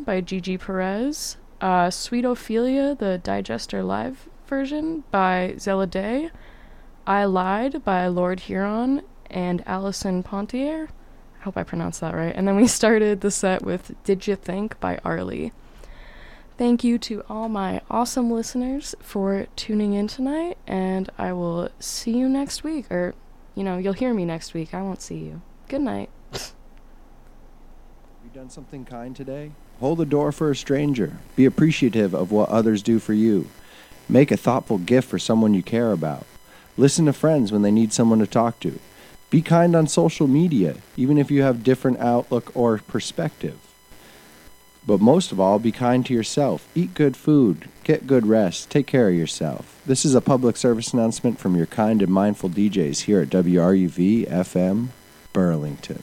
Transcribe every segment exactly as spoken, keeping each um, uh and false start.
by Gigi Perez. Uh, Sweet Ophelia, the Digester Live version by Zella Day. I Lied by Lord Huron and Alison Pontier. I hope I pronounced that right. And then we started the set with Did You Think by Arlie. Thank you to all my awesome listeners for tuning in tonight, and I will see you next week. Or, you know, you'll hear me next week. I won't see you. Good night. Have you done something kind today? Hold the door for a stranger. Be appreciative of what others do for you. Make a thoughtful gift for someone you care about. Listen to friends when they need someone to talk to. Be kind on social media, even if you have different outlook or perspective. But most of all, be kind to yourself. Eat good food. Get good rest. Take care of yourself. This is a public service announcement from your kind and mindful D Js here at W R U V F M Burlington.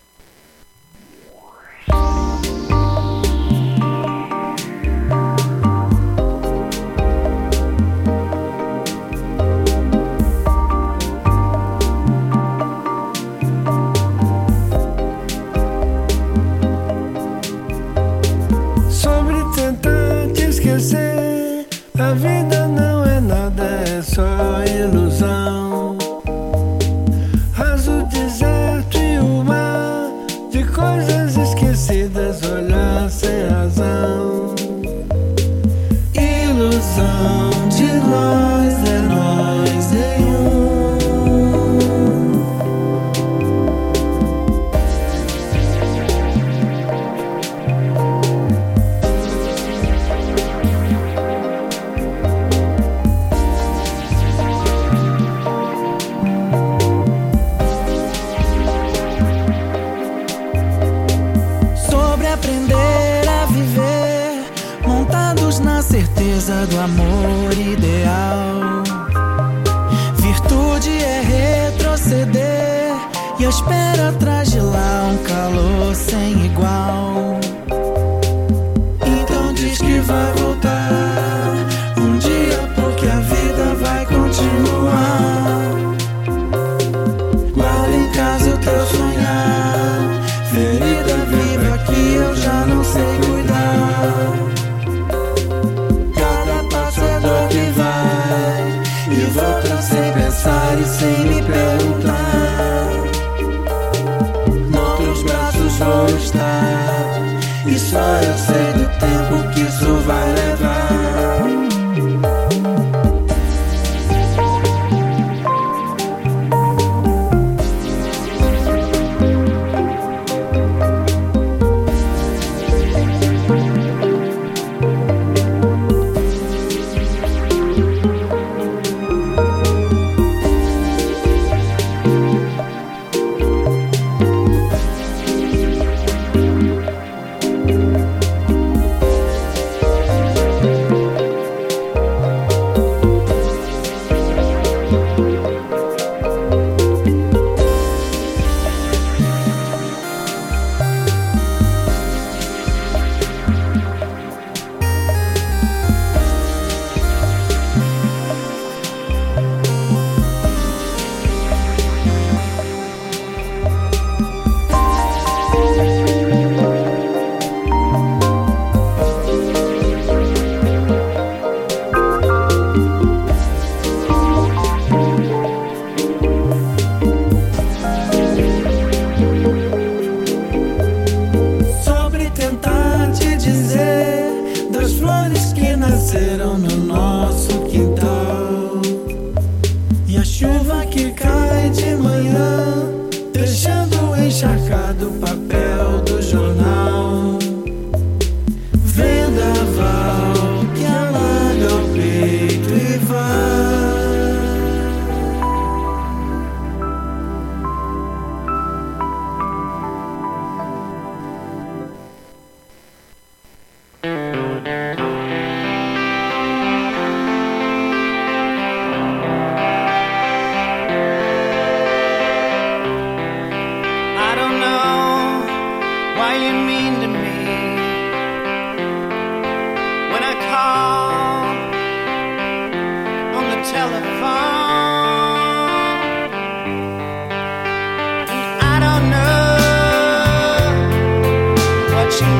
A vida não é nada, é só ilusão. Raso deserto e o mar de coisas esquecidas, olhar sem razão. Ilusão de nós, é nós em um. Certeza do amor ideal. Virtude é retroceder e a espera atrás de lá um calor sem igual. Então diz que vai voltar um dia, porque a vida vai continuar. Guarda em casa o teu sonhar, ferida viva que eu já não sei cuidar. E volta sem pensar e sem me perguntar. Nos teus braços vou estar, e só eu sei do tempo que isso vai levar.